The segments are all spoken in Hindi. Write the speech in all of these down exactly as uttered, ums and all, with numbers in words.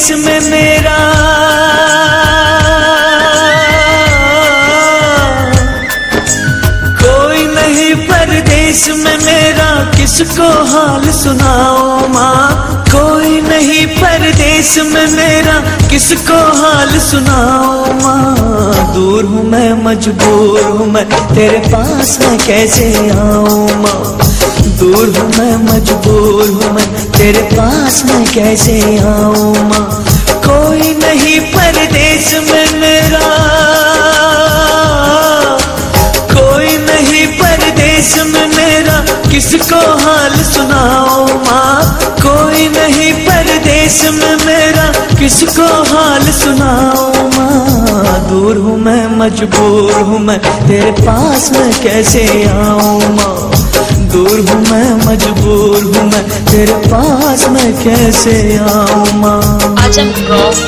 परदेश में मेरा कोई नहीं, परदेश में मेरा किसको हाल सुनाओ माँ। कोई नहीं परदेश में मेरा किसको हाल सुनाओ माँ। दूर हूँ मैं, मजबूर हूँ मैं, तेरे पास मैं कैसे आऊँ माँ। दूर हूँ मैं, मजबूर हूँ मैं, तेरे पास मैं कैसे आऊँ माँ। कोई नहीं परदेश में मेरा, कोई नहीं परदेश में मेरा किसको हाल सुनाओ माँ। कोई नहीं परदेश में मेरा किसको हाल सुनाओ माँ। दूर हूँ मैं, मजबूर हूँ मैं, तेरे पास मैं कैसे आऊँ माँ। दूर हूँ मैं, मजबूर हूँ मैं, तेरे पास मैं कैसे आऊँ माँ। आजम रॉक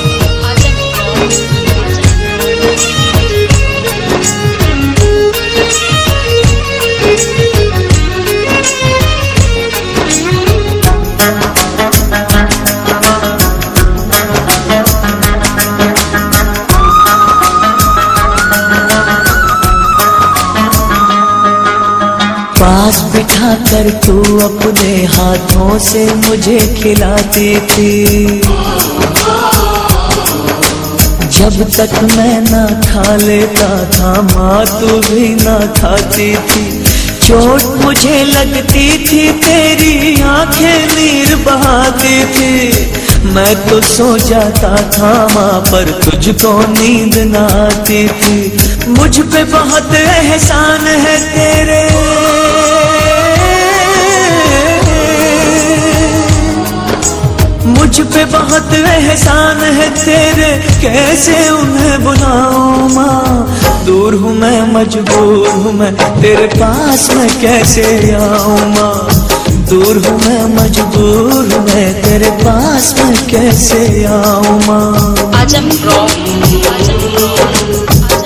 पास बिठा कर तू अपने हाथों से मुझे खिलाती थी। जब तक मैं ना खा लेता था माँ तू भी ना खाती थी। चोट मुझे लगती थी, तेरी आंखें नीर बहाती थी। मैं तो सो जाता था माँ पर तुझको नींद ना आती थी। मुझ पे बहुत एहसान है तेरे, मुझ पे बहुत एहसान है तेरे, कैसे उन्हें बुलाऊं माँ। दूर हूँ मैं, मजबूर हूँ मैं, तेरे पास मैं कैसे आऊँ माँ। दूर हूँ मैं, मजबूर हूँ मैं, तेरे पास मैं कैसे आऊँ माँ। आजम रॉक आजम रॉक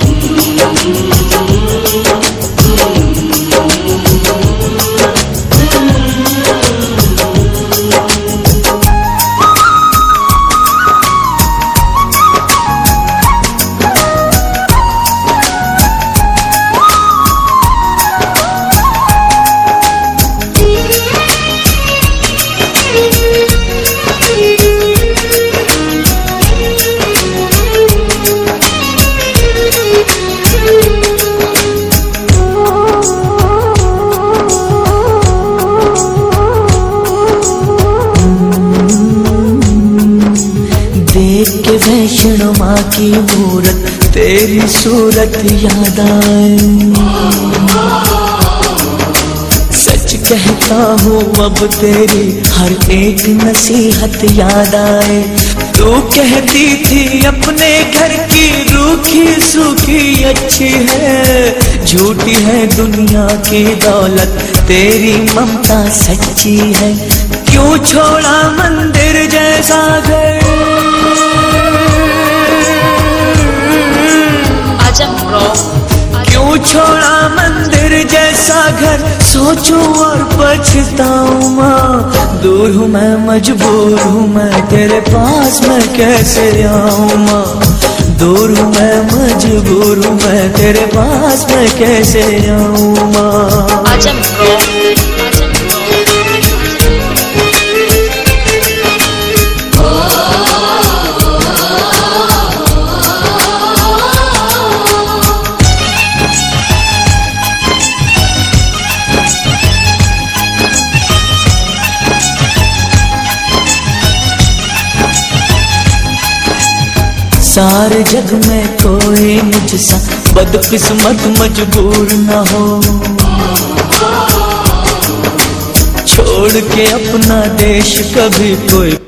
देख के वैष्णो माँ की मूरत, तेरी सूरत याद आए। सच कहता हूँ अब तेरी हर एक नसीहत याद आए। तू कहती थी अपने घर की रूखी सूखी अच्छी है। झूठी है दुनिया की दौलत, तेरी ममता सच्ची है। क्यों छोड़ा मंदिर जैसा घर, क्यों छोड़ा मंदिर जैसा घर, सोचूं और पछताऊं माँ। दूर हूँ मैं, मजबूर हूँ मैं, तेरे पास मैं कैसे आऊँ माँ। दूर हूँ मैं, मजबूर हूँ मैं, तेरे पास मैं कैसे आऊँ माँ। आजम रॉक सारे जग में कोई मुझसा बदकिस्मत मजबूर न हो। छोड़ के अपना देश कभी कोई